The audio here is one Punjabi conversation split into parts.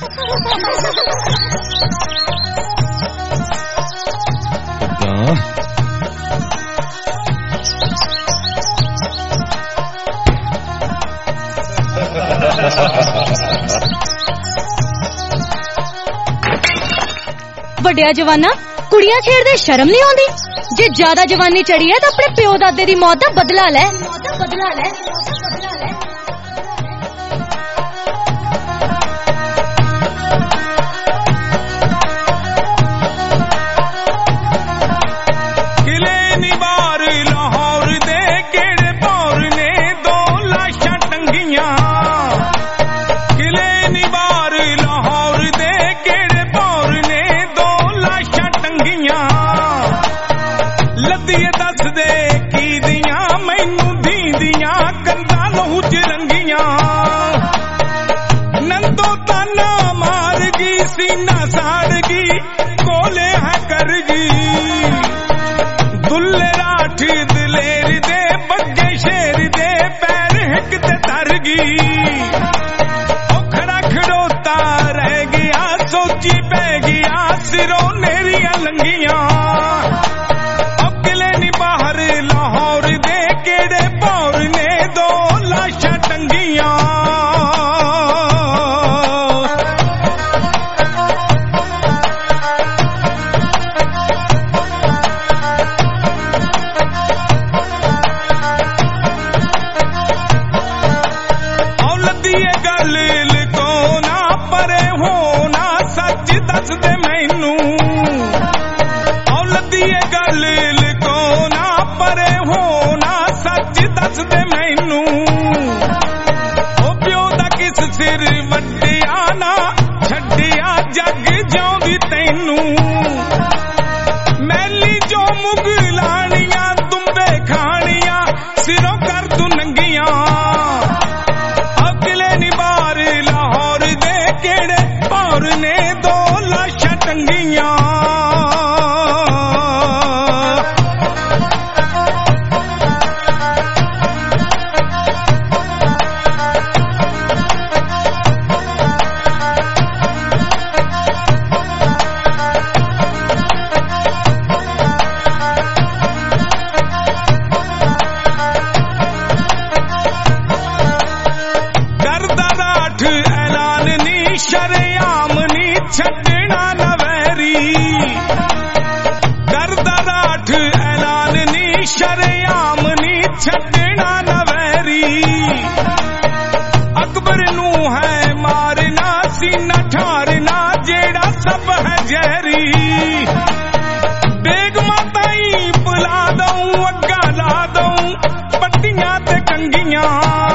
ਵੱਡਿਆ ਜਵਾਨਾ ਕੁੜੀਆਂ ਛੇੜਦੇ ਸ਼ਰਮ ਨਹੀਂ ਆਉਂਦੀ? ਜੇ ਜ਼ਿਆਦਾ ਜਵਾਨੀ ਚੜੀ ਹੈ ਤਾਂ ਆਪਣੇ ਪਿਓ ਦਾਦੇ ਦੀ ਮੌਤ ਦਾ ਬਦਲਾ ਲੈ। ਕਿਲੇ ਨਿਵਾਰ ਲਾਹੌਰ ਦੇ ਕਿਹੜੇ ਭੌਰ ਨੇ ਦੋ ਲਾਸ਼ਾਂ ਟੰਗੀਆਂ। ਕਿਲੇ ਨਿਵਾਰ ਲਾਹੌਰ ਦੇ ਕਿਹੜੇ ਭੌਰ ਨੇ ਦੋ ਲਾਸ਼ਾਂ ਟੰਗੀਆਂ। ਲੱਦੀਏ ਦੱਸ ਦੇ ਕੀ ਦੀਆਂ ਮੈਨੂੰ ਦੀਂਦੀਆਂ ਕੰਧਾਂ ਲਹੂ ਚ ਰੰਗੀਆਂ। ਨੰਦੋ ਤਾਨਾ ਮਾਰ ਗਈ ਸੀਨਾ ਸਾੜ ਗਈ ਕੋਲੇ ਹੈ ਕਰ ਗਈ। ਦੁੱਲੇ ਰਾਠ ਦਲੇਰ ਦੇ ਬੱਗੇ ਸ਼ੇਰ ਦੇ ਪੈਰ ਹਿੱਕ ਤੇ ਤਰ ਗਈ। ਖੜਾ ਖੜੋਤਾ ਰਹਿ ਗਿਆ ਸੋਚੀ ਪੈ ਗਿਆ ਸਿਰੋਂ ਨੇਰੀਆਂ ਲੰਗੀਆਂ। ਅਕਲੇ ਨੀ ਬਾਹਰ ਲਾਹੌਰ ਦੇ ਕਿਹੜੇ ਭੌਰ ਨੇ ਦੋ ਲਾਸ਼ਾਂ ਟੰਗੀਆਂ। ਗੱਲ ਲਿਖੋ ਨਾ ਪਰੇ ਹੋ ਨਾ ਸੱਚ ਦੱਸ ਦੇ ਮੈਨੂੰ। ਔਲਦੀਏ ਗੱਲ ਲਿਖੋ ਨਾ ਪਰੇ ਹੋ ਨਾ ਸੱਚ ਦੱਸ ਦੇ ਮੈਨੂੰ। ਉਹ ਪਿਓ ਦਾ ਕਿਸ ਸਿਰ ਵੱਡਿਆ ਨਾ ਛੱਡਿਆ ਜੱਗ ਜਿਉਂਦੀ ਤੈਨੂੰ। ਮੈਲੀ ਜੋ ਮੁਗਲਾਣੀਆਂ ਤੁੰਬੇ ਖਾਣੀਆਂ ਸਿਰੋਂ ਕਰ ਤੂੰ ਨੰਗੀਆਂ। ਨਿਵਾਰ ਲਾਹੌਰ ਦੇ ਕਿਹੜੇ ਭੌਰ ਨੇ ਦੋ ਲਾਸ਼ਾਂ ਟੰਗੀਆਂ। ਐਲਾਨ ਨੀ ਸ਼ਰੇਆਮ ਨੀ ਛੱਡਣਾ ਨਵੈਰੀ। ਕਰਦਾ ਰਾਠ ਐਲਾਨ ਨੀ ਸ਼ਰੇਆਮ ਨੀ ਛੱਡਣਾ ਨਵੈਰੀ। ਅਕਬਰ ਨੂੰ ਹੈ ਮਾਰਨਾ ਸੀਨਾ ਠਾਰਨਾ ਜਿਹੜਾ ਸਭ ਹੈ ਜ਼ਹਿਰੀ। ਬੇਗਮਾਂ ਤਾਈਂ ਬੁਲਾ ਦਊਂ ਅੱਗਾ ਲਾ ਦਊਂ ਪੱਟੀਆਂ ਤੇ ਕੰਗੀਆਂ।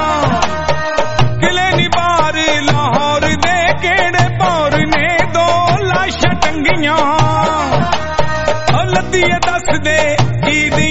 ਕਿਲੇ ਨਿਵਾਰ ਲਾਹੌਰ ਦੇ ਕਿਹੜੇ ਭੌਰ ਨੇ ਦੋ ਲਾਸ਼ਾਂ ਟੰਗੀਆਂ। ਲੱਦੀਏ ਦੱਸ ਦੇ ਕੀ